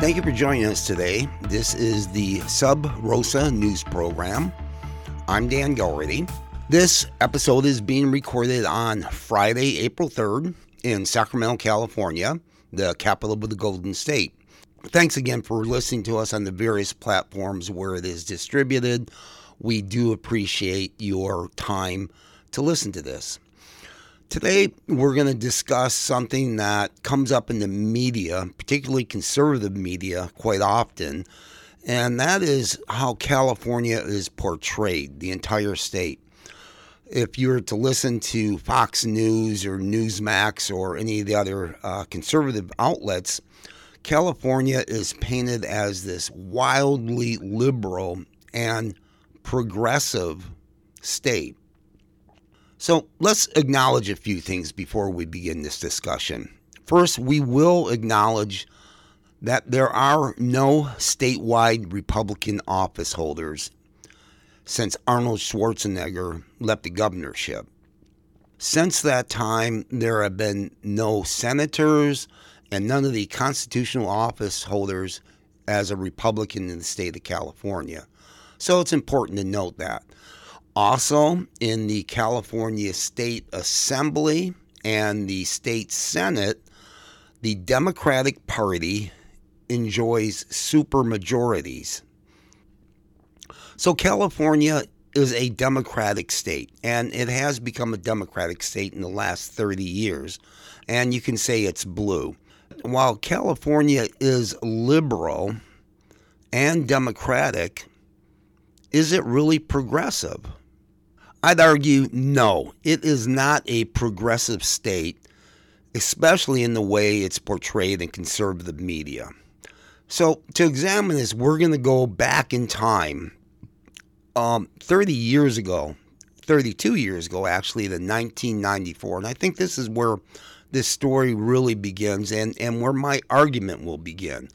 Thank you for joining us today. This is the Sub Rosa News Program. I'm Dan Gilready. This episode is being recorded on Friday, April 3rd in Sacramento, California, the capital of the Golden State. Thanks again for listening to us on the various platforms where it is distributed. We do appreciate your time to listen to this. Today, we're going to discuss something that comes up in the media, particularly conservative media, quite often, and that is how California is portrayed, the entire state. If you were to listen to Fox News or Newsmax or any of the other conservative outlets, California is painted as this wildly liberal and progressive state. So let's acknowledge a few things before we begin this discussion. First, we will acknowledge that there are no statewide Republican office holders since Arnold Schwarzenegger left the governorship. Since that time, there have been no senators and none of the constitutional office holders as a Republican in the state of California. So it's important to note that. Also, in the California State Assembly and the State Senate, the Democratic Party enjoys supermajorities. So California is a Democratic state, and it has become a Democratic state in the last 30 years, and you can say it's blue. While California is liberal and democratic, is it really progressive? I'd argue no, it is not a progressive state, especially in the way it's portrayed in conservative media. So to examine this, we're going to go back in time 32 years ago, actually, to 1994. And I think this is where this story really begins and where my argument will begin.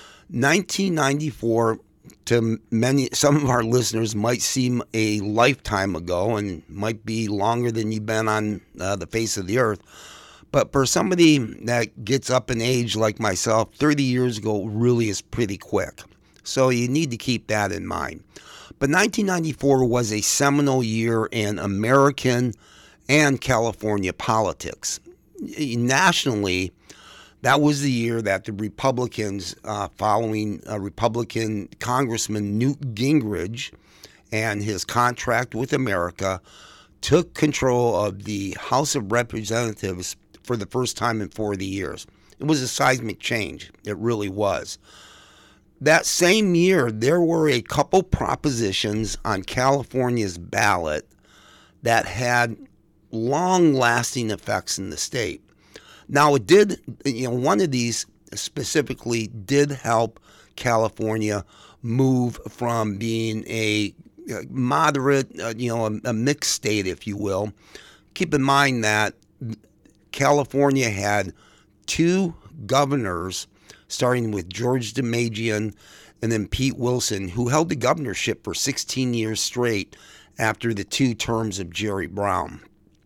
1994 to some of our listeners might seem a lifetime ago and might be longer than you've been on the face of the earth. But for somebody that gets up in age like myself, 30 years ago really is pretty quick. So you need to keep that in mind. But 1994 was a seminal year in American and California politics. Nationally, that was the year that the Republicans, following Republican Congressman Newt Gingrich and his contract with America, took control of the House of Representatives for the first time in 40 years. It was a seismic change. It really was. That same year, there were a couple propositions on California's ballot that had long-lasting effects in the state. Now, it did, one of these specifically did help California move from being a moderate, a mixed state, if you will. Keep in mind that California had two governors, starting with George DeMajian and then Pete Wilson, who held the governorship for 16 years straight after the two terms of Jerry Brown.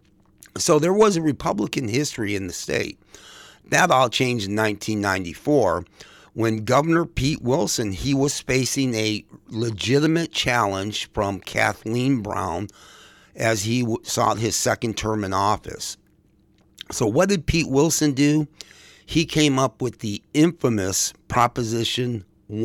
So there was a Republican history in the state. That all changed in 1994 when Governor Pete Wilson, he was facing a legitimate challenge from Kathleen Brown as he sought his second term in office. So what did Pete Wilson do? He came up with the infamous Proposition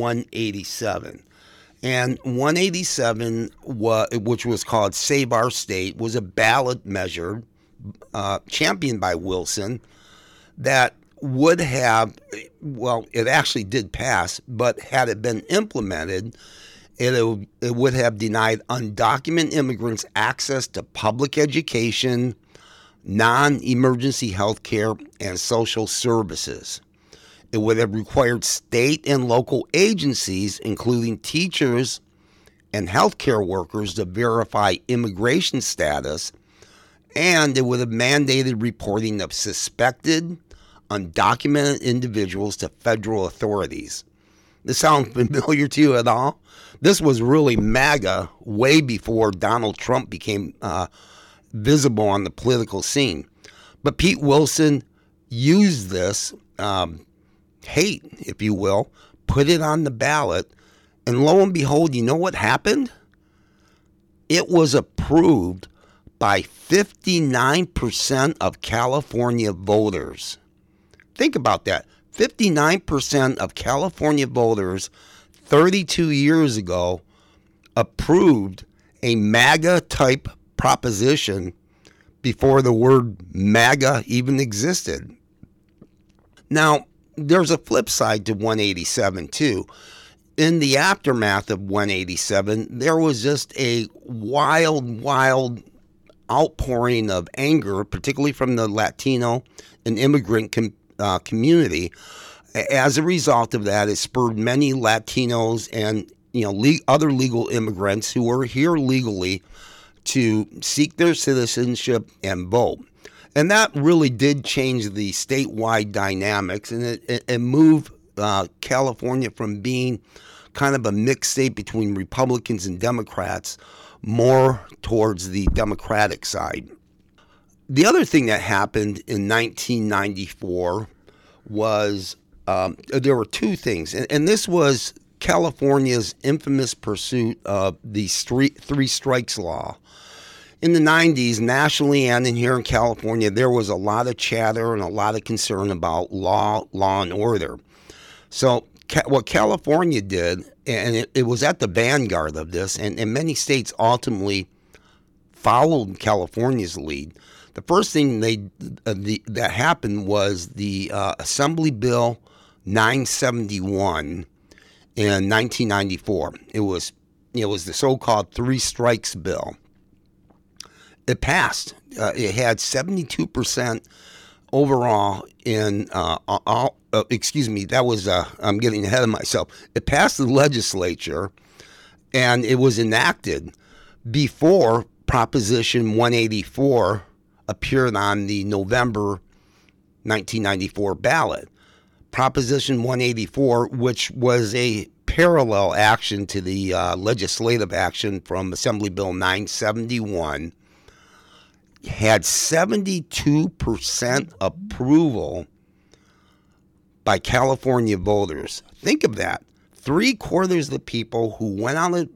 187. And 187, which was called Save Our State, was a ballot measure championed by Wilson that would have, it actually did pass, but had it been implemented, it would have denied undocumented immigrants access to public education, non-emergency health care, and social services. It would have required state and local agencies, including teachers and healthcare workers, to verify immigration status, and it would have mandated reporting of suspected, undocumented individuals to federal authorities. This sound familiar to you at all? This was really MAGA way before Donald Trump became visible on the political scene. But Pete Wilson used this hate, if you will, put it on the ballot, and lo and behold, you know what happened? It was approved by 59% of California voters. Think about that. 59% of California voters 32 years ago approved a MAGA-type proposition before the word MAGA even existed. Now, there's a flip side to 187 too. In the aftermath of 187, there was just a wild outpouring of anger, particularly from the Latino and immigrant community. As a result of that, it spurred many Latinos and other legal immigrants who were here legally to seek their citizenship and vote. And that really did change the statewide dynamics, and it moved California from being kind of a mixed state between Republicans and Democrats more towards the Democratic side. The other thing that happened in 1994 was there were two things, and this was California's infamous pursuit of the three strikes law. In the 90s, nationally and here in California, there was a lot of chatter and a lot of concern about law and order. So what California did, and it was at the vanguard of this, and many states ultimately followed California's lead. The first thing that happened was the Assembly Bill 971 in 1994. It was the so-called three strikes bill. It passed. It had 72% overall in excuse me, that was I'm getting ahead of myself. It passed the legislature, and it was enacted before Proposition 184 appeared on the November 1994 ballot. Proposition 184, which was a parallel action to the legislative action from Assembly Bill 971, had 72% approval by California voters. Think of that. 3/4 of the people who went out and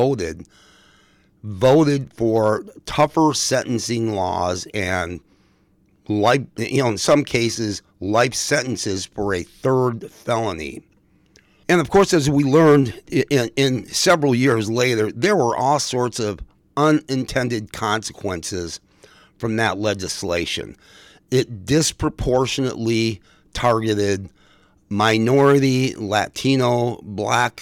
voted for tougher sentencing laws and life, in some cases, life sentences for a third felony. And of course, as we learned in several years later, there were all sorts of unintended consequences from that legislation. It disproportionately targeted minority, Latino, black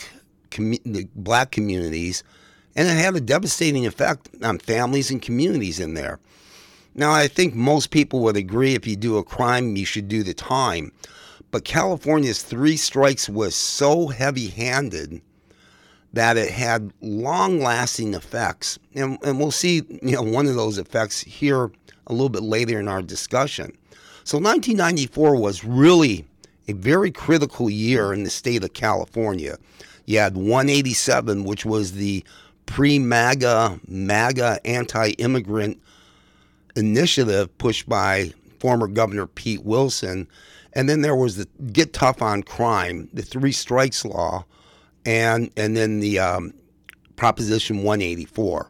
communities, and it had a devastating effect on families and communities in there. Now, I think most people would agree if you do a crime, you should do the time. But California's three strikes was so heavy-handed that it had long-lasting effects. And we'll see one of those effects here a little bit later in our discussion. So 1994 was really a very critical year in the state of California. You had 187, which was the pre-MAGA, MAGA anti-immigrant initiative pushed by former Governor Pete Wilson. And then there was the Get Tough on Crime, the three strikes law, and then the Proposition 184.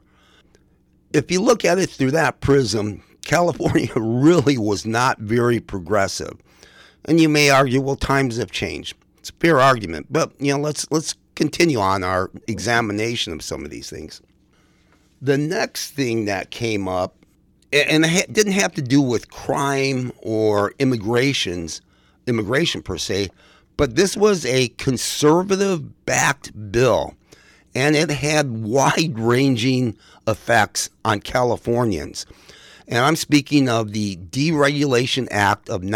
If you look at it through that prism, California really was not very progressive. And you may argue, well, times have changed. It's a fair argument, but let's continue on our examination of some of these things. The next thing that came up, and it didn't have to do with crime or immigration per se, but this was a conservative-backed bill, and it had wide-ranging effects on Californians. And I'm speaking of the Deregulation Act of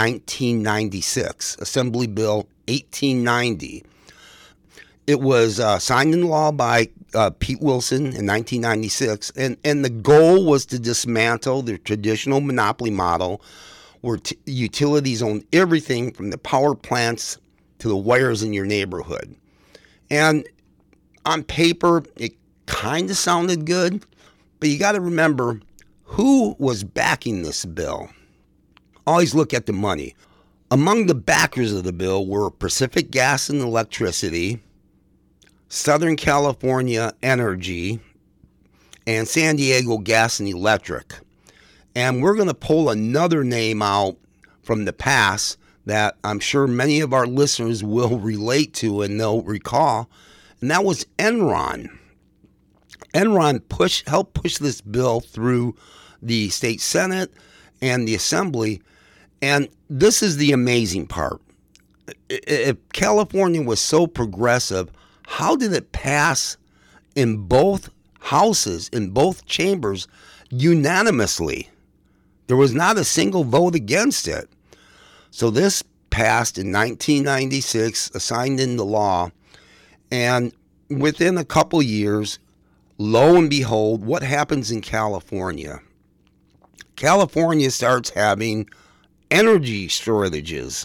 1996, Assembly Bill 1890. It was signed into law by Pete Wilson in 1996, and the goal was to dismantle the traditional monopoly model where utilities own everything from the power plants to the wires in your neighborhood. And on paper, it kind of sounded good, but you got to remember who was backing this bill. Always look at the money. Among the backers of the bill were Pacific Gas and Electricity, Southern California Energy, and San Diego Gas and Electric. And we're going to pull another name out from the past that I'm sure many of our listeners will relate to and they'll recall, and that was Enron. Enron helped push this bill through the state Senate and the Assembly. And this is the amazing part. If California was so progressive, how did it pass in both houses, in both chambers, unanimously? There was not a single vote against it. So this passed in 1996, signed into law, and within a couple years, lo and behold, what happens in California? California starts having energy shortages.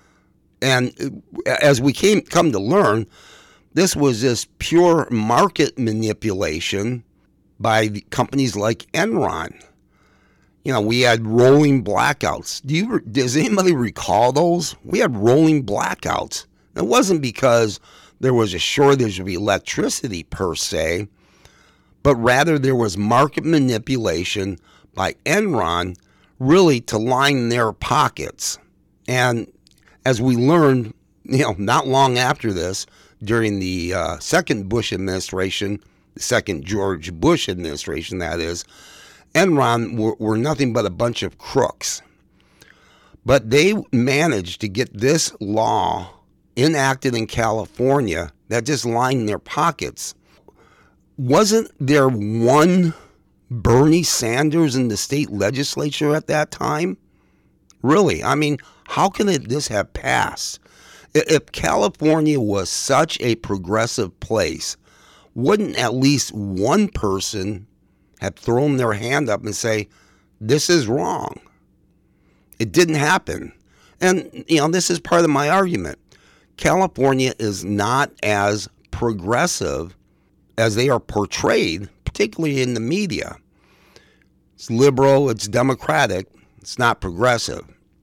And as we come to learn, this was just pure market manipulation by the companies like Enron. You know, we had rolling blackouts. Does anybody recall those? We had rolling blackouts. It wasn't because there was a shortage of electricity per se, but rather there was market manipulation by Enron really to line their pockets. And as we learned, not long after this, during the second Bush administration, the second George Bush administration, that is, Enron were nothing but a bunch of crooks. But they managed to get this law enacted in California that just lined their pockets. Wasn't there one Bernie Sanders in the state legislature at that time? Really? I mean, how can this have passed? If California was such a progressive place, wouldn't at least one person have thrown their hand up and say, this is wrong? It didn't happen. And, this is part of my argument. California is not as progressive as they are portrayed, particularly in the media. It's liberal, it's democratic, it's not progressive.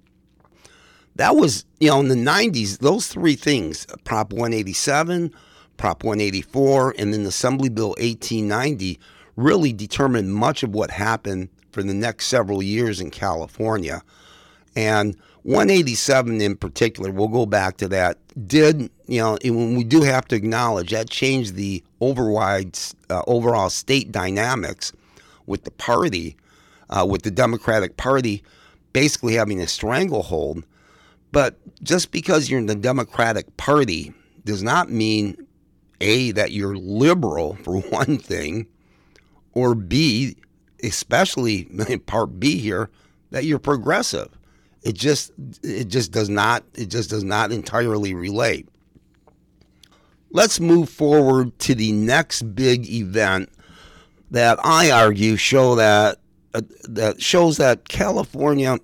That was, in the 90s, those three things, Prop 187, Prop 184, and then Assembly Bill 1890, really determined much of what happened for the next several years in California. And 187 in particular, we'll go back to that, did, and we do have to acknowledge that changed the overall state dynamics with the party, with the Democratic Party basically having a stranglehold. But just because you're in the Democratic Party does not mean, A, that you're liberal, for one thing, or B, especially in Part B here, that you're progressive. It just does not entirely relate. Let's move forward to the next big event that I argue shows that California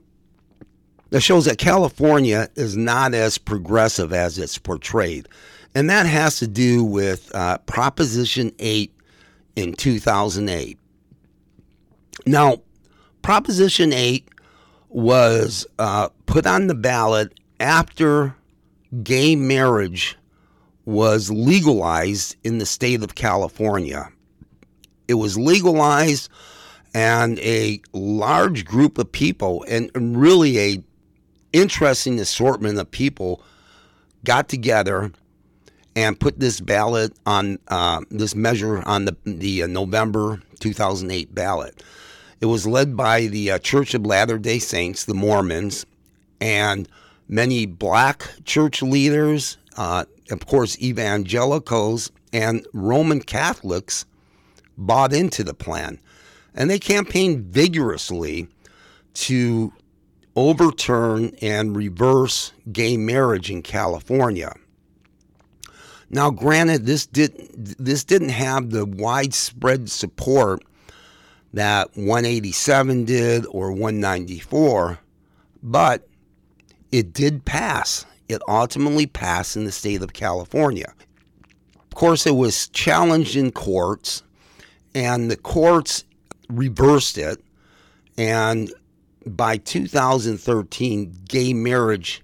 is not as progressive as it's portrayed. And that has to do with Proposition 8 in 2008. Now, Proposition 8 was put on the ballot after gay marriage was legalized in the state of California. It was legalized, and a large group of people, and really a interesting assortment of people, got together and put this ballot on this measure on the November 2008 ballot. It was led by the Church of Latter-day Saints, the Mormons, and many black church leaders, of course, evangelicals and Roman Catholics bought into the plan. And they campaigned vigorously to overturn and reverse gay marriage in California. Now, granted, this didn't have the widespread support that 187 did or 194, but it did pass. It ultimately passed in the state of California. Of course, it was challenged in courts, and the courts reversed it, and by 2013, gay marriage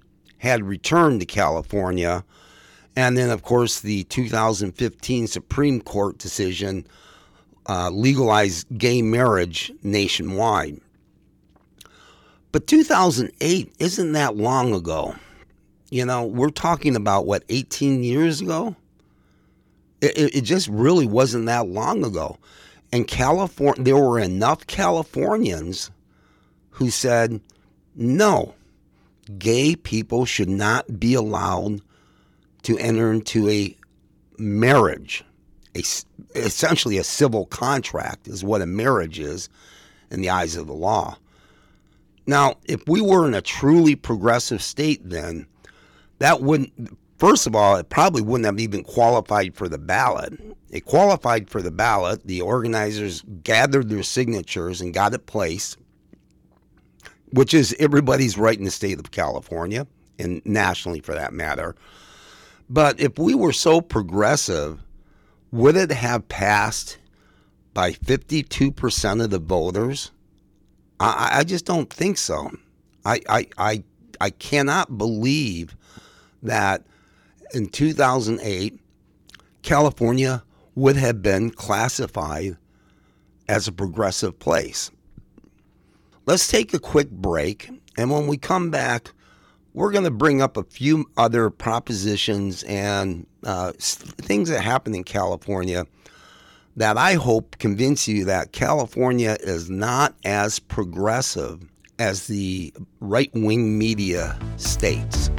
had returned to California. And then, of course, the 2015 Supreme Court decision legalized gay marriage nationwide. But 2008 isn't that long ago. You know, we're talking about, 18 years ago? It just really wasn't that long ago. And there were enough Californians who said, no, gay people should not be allowed to enter into a marriage. Essentially a civil contract is what a marriage is in the eyes of the law. Now, if we were in a truly progressive state then, that wouldn't, first of all, it probably wouldn't have even qualified for the ballot. It qualified for the ballot. The organizers gathered their signatures and got it placed, which is everybody's right in the state of California and nationally for that matter. But if we were so progressive, would it have passed by 52% of the voters? I just don't think so. I cannot believe that in 2008, California would have been classified as a progressive place. Let's take a quick break, and when we come back, we're going to bring up a few other propositions and things that happen in California that I hope convince you that California is not as progressive as the right-wing media states.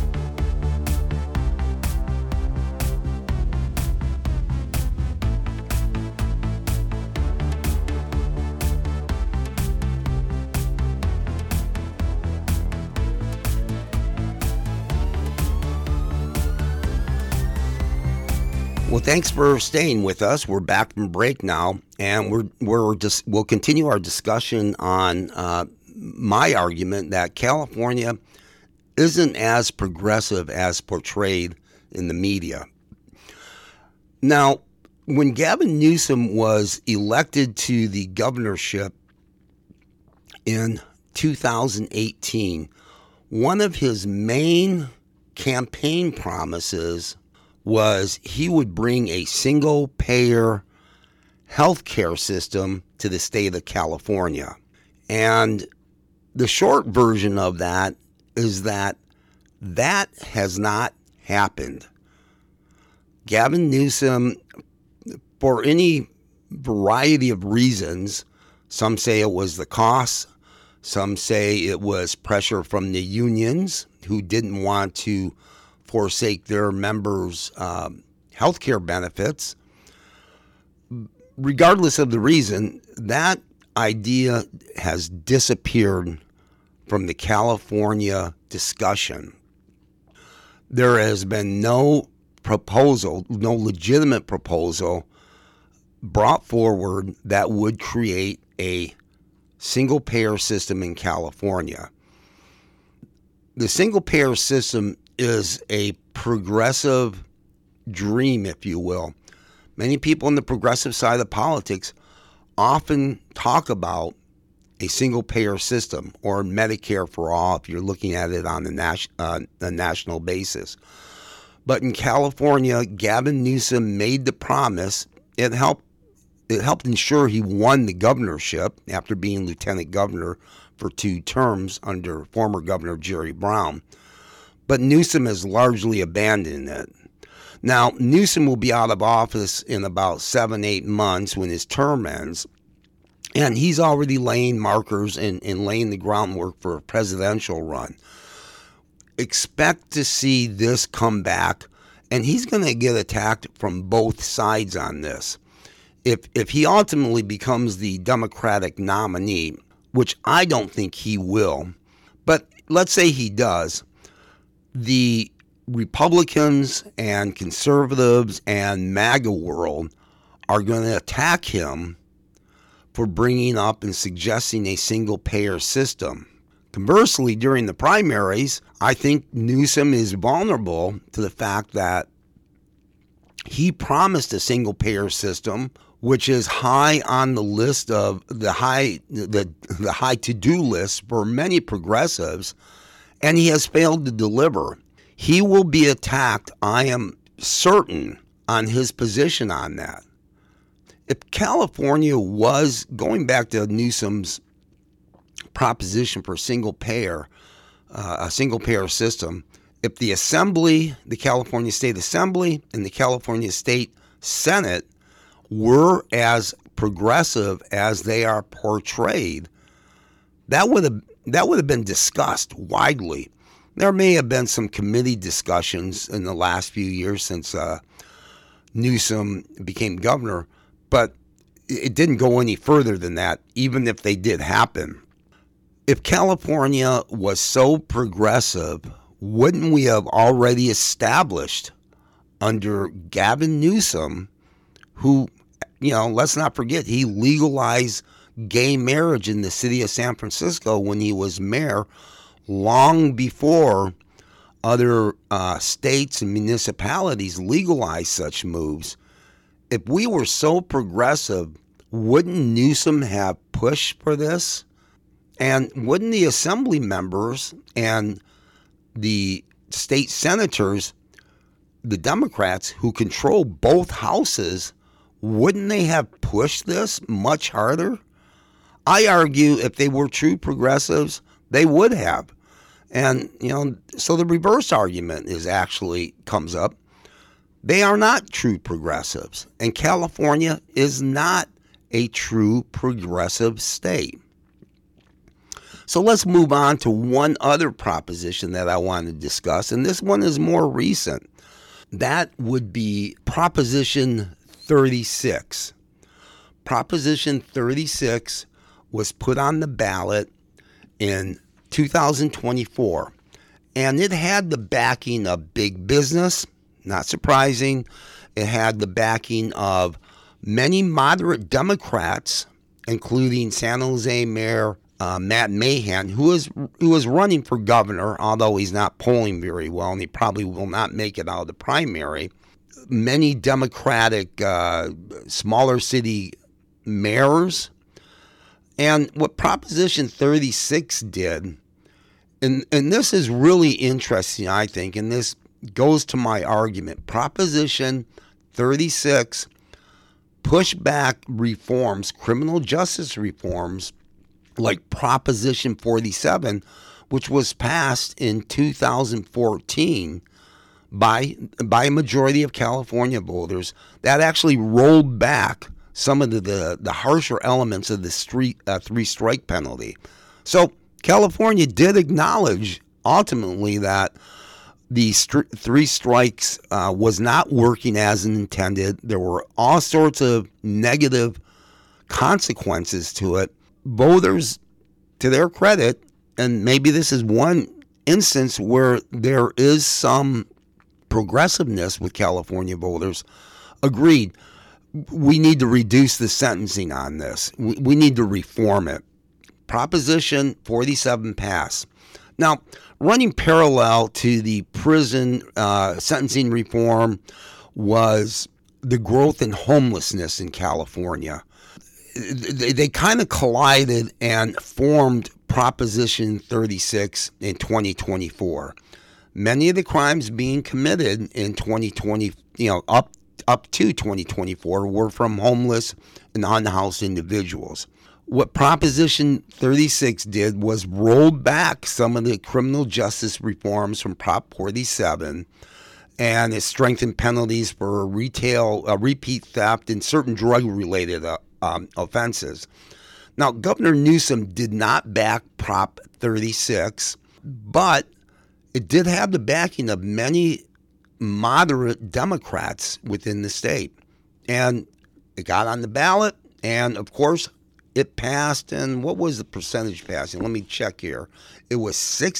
Well, thanks for staying with us. We're back from break now, and we'll continue our discussion on my argument that California isn't as progressive as portrayed in the media. Now, when Gavin Newsom was elected to the governorship in 2018, one of his main campaign promises was he would bring a single-payer healthcare system to the state of California. And the short version of that is that has not happened. Gavin Newsom, for any variety of reasons, some say it was the cost, some say it was pressure from the unions who didn't want to forsake their members' health care benefits. Regardless of the reason, that idea has disappeared from the California discussion. There has been no legitimate proposal brought forward that would create a single-payer system in California. The single-payer system is a progressive dream, if you will. Many people on the progressive side of politics often talk about a single-payer system or Medicare for all if you're looking at it on a national basis. But in California, Gavin Newsom made the promise. It helped ensure he won the governorship after being lieutenant governor for 2 terms under former Governor Jerry Brown. But Newsom has largely abandoned it. Now, Newsom will be out of office in about 7-8 months when his term ends, and he's already laying markers and laying the groundwork for a presidential run. Expect to see this come back, and he's going to get attacked from both sides on this. If he ultimately becomes the Democratic nominee, which I don't think he will, but let's say he does, the Republicans and conservatives and MAGA world are going to attack him for bringing up and suggesting a single-payer system. Conversely, during the primaries, I think Newsom is vulnerable to the fact that he promised a single-payer system, which is high on the list of the high to-do list for many progressives, and he has failed to deliver. He will be attacked, I am certain, on his position on that. If California was, going back to Newsom's proposition for a single payer system, if the Assembly, the California State Assembly and the California State Senate were as progressive as they are portrayed, that would have been discussed widely. There may have been some committee discussions in the last few years since Newsom became governor, but it didn't go any further than that, even if they did happen. If California was so progressive, wouldn't we have already established under Gavin Newsom, who, let's not forget, he legalized gay marriage in the city of San Francisco when he was mayor, long before other states and municipalities legalized such moves. If we were so progressive, wouldn't Newsom have pushed for this? And wouldn't the assembly members and the state senators, the Democrats who control both houses, wouldn't they have pushed this much harder? I argue if they were true progressives, they would have. And, so the reverse argument comes up. They are not true progressives. And California is not a true progressive state. So let's move on to one other proposition that I want to discuss, and this one is more recent. That would be Proposition 36. Proposition 36 was put on the ballot in 2024, and it had the backing of big business, not surprising. It had the backing of many moderate Democrats, including San Jose Mayor Matt Mahan, who is running for governor, although he's not polling very well, and he probably will not make it out of the primary. Many Democratic smaller city mayors. And what Proposition 36 did, and this is really interesting, I think, and this goes to my argument. Proposition 36 pushed back reforms, criminal justice reforms, like Proposition 47, which was passed in 2014 by a majority of California voters, that actually rolled back some of the harsher elements of the three-strike penalty. So California did acknowledge ultimately that the three strikes was not working as intended. There were all sorts of negative consequences to it. Voters, to their credit, and maybe this is one instance where there is some progressiveness with California voters, agreed, we need to reduce the sentencing on this. We need to reform it. Proposition 47 passed. Now, running parallel to the prison sentencing reform was the growth in homelessness in California. They kind of collided and formed Proposition 36 in 2024. Many of the crimes being committed in 2020, up to 2024, were from homeless and unhoused individuals. What Proposition 36 did was roll back some of the criminal justice reforms from Prop 47, and it strengthened penalties for repeat theft and certain drug-related offenses. Now, Governor Newsom did not back Prop 36, but it did have the backing of many moderate Democrats within the state. And it got on the ballot, and of course, it passed. And what was the percentage passing? Let me check here. It was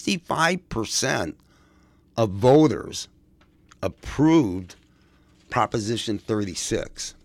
65% of voters approved Proposition 36.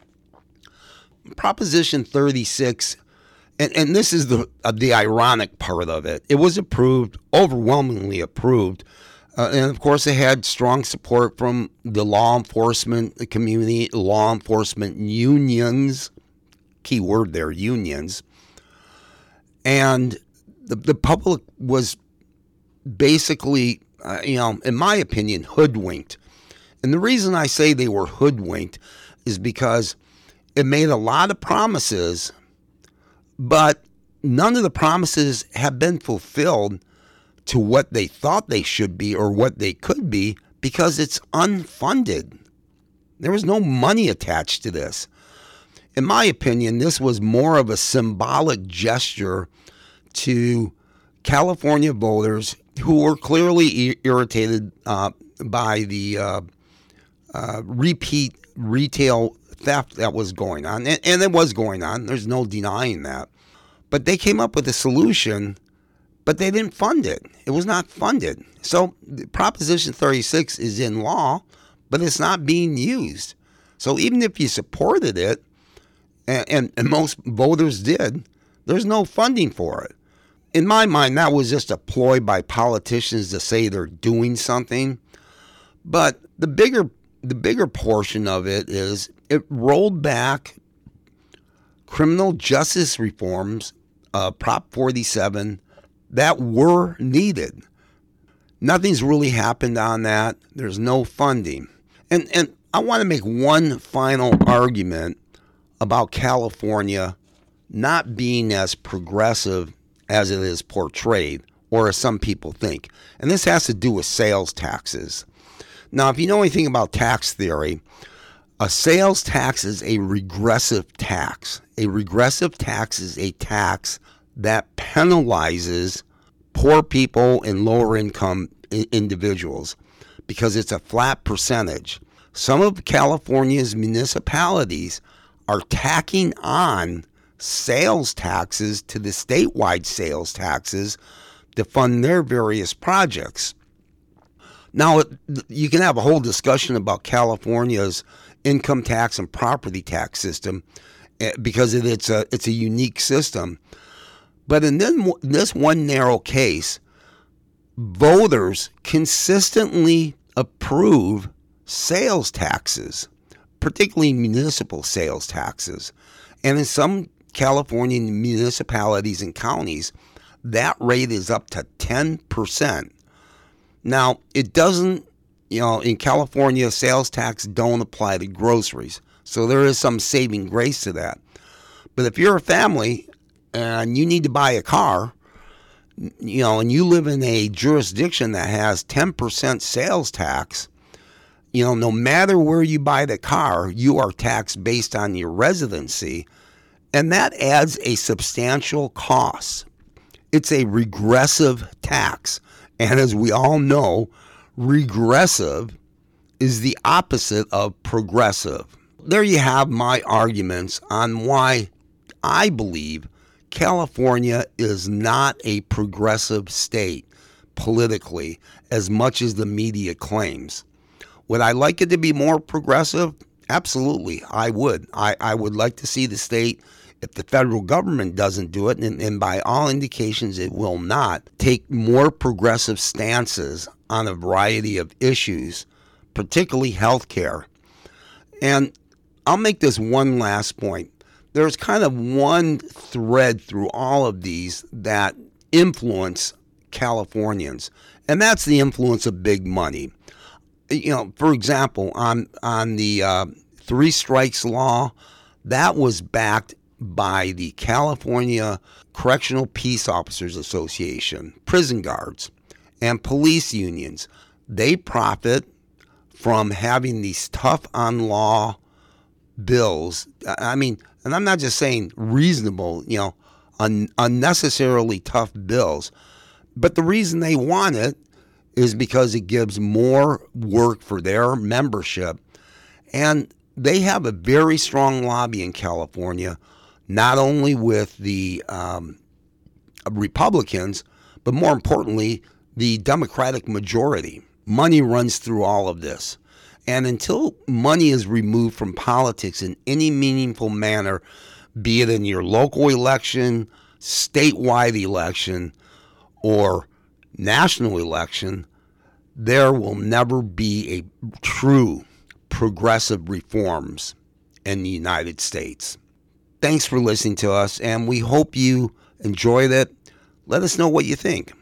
Proposition 36, and this is the ironic part of it, it was approved, overwhelmingly approved, and of course it had strong support from the law enforcement community, law enforcement unions, key word there, unions, and the public was basically, in my opinion, hoodwinked. And the reason I say they were hoodwinked is because it made a lot of promises, but none of the promises have been fulfilled to what they thought they should be or what they could be because it's unfunded. There was no money attached to this. In my opinion, this was more of a symbolic gesture to California voters who were clearly irritated by the repeat retail theft that was going on. And it was going on. There's no denying that. But they came up with a solution, but they didn't fund it. It was not funded. So Proposition 36 is in law, but it's not being used. So even if you supported it, and most voters did, there's no funding for it. In my mind, that was just a ploy by politicians to say they're doing something. But the bigger portion of it is it rolled back criminal justice reforms, Prop 47, that were needed. Nothing's really happened on that. There's no funding. And I want to make one final argument about California not being as progressive as it is portrayed, or as some people think. And this has to do with sales taxes. Now, if you know anything about tax theory, a sales tax is a regressive tax. A regressive tax is a tax that penalizes poor people and lower income individuals because it's a flat percentage. Some of California's municipalities are tacking on sales taxes to the statewide sales taxes to fund their various projects. Now, you can have a whole discussion about California's income tax and property tax system because it's a unique system. But in this one narrow case, voters consistently approve sales taxes, particularly municipal sales taxes. And in some California municipalities and counties, that rate is up to 10%. Now, it doesn't, in California, sales tax don't apply to groceries. So there is some saving grace to that. But if you're a family and you need to buy a car, and you live in a jurisdiction that has 10% sales tax, no matter where you buy the car, you are taxed based on your residency. And that adds a substantial cost. It's a regressive tax. And as we all know, regressive is the opposite of progressive. There you have my arguments on why I believe California is not a progressive state politically as much as the media claims. Would I like it to be more progressive? Absolutely, I would. I would like to see the state, if the federal government doesn't do it, and by all indications it will not, take more progressive stances on a variety of issues, particularly health care. And I'll make this one last point. There's kind of one thread through all of these that influence Californians, and that's the influence of big money. For example, on the three strikes law, that was backed by the California Correctional Peace Officers Association, prison guards, and police unions. They profit from having these tough on law bills. I mean, and I'm not just saying reasonable, unnecessarily tough bills, but the reason they want it is because it gives more work for their membership. And they have a very strong lobby in California, not only with the Republicans, but more importantly, the Democratic majority. Money runs through all of this. And until money is removed from politics in any meaningful manner, be it in your local election, statewide election, or national election, there will never be a true progressive reforms in the United States. Thanks for listening to us, and we hope you enjoyed it. Let us know what you think.